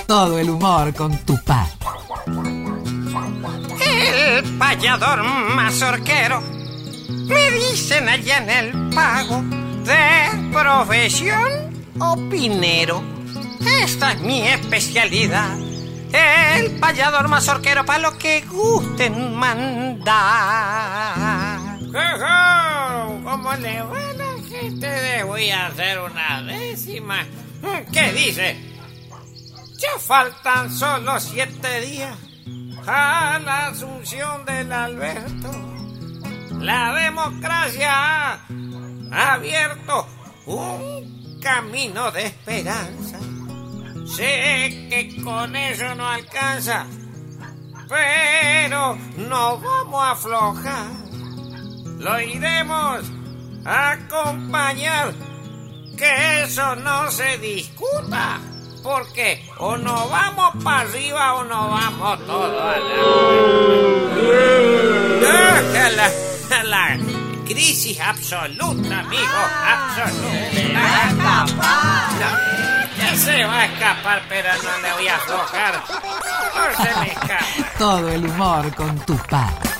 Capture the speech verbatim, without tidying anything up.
Todo el humor con Tupac. El payador mazorquero, me dicen allá en el pago, de profesión opinero. Esta es mi especialidad. El payador mazorquero, para lo que gusten mandar. ¿Cómo le va a la gente? Le voy a hacer una décima. ¿Qué dice? Ya faltan solo siete días a la asunción del Alberto. La democracia ha abierto un camino de esperanza. Sé que con eso no alcanza, pero no vamos a aflojar. Lo iremos a acompañar, que eso no se discuta, porque o nos vamos para arriba o nos vamos todos a la... la, la crisis absoluta, amigo, absoluta. Ya se va a escapar, pero no le voy a aflojar. No se me escapa. Todo el humor con Tupac.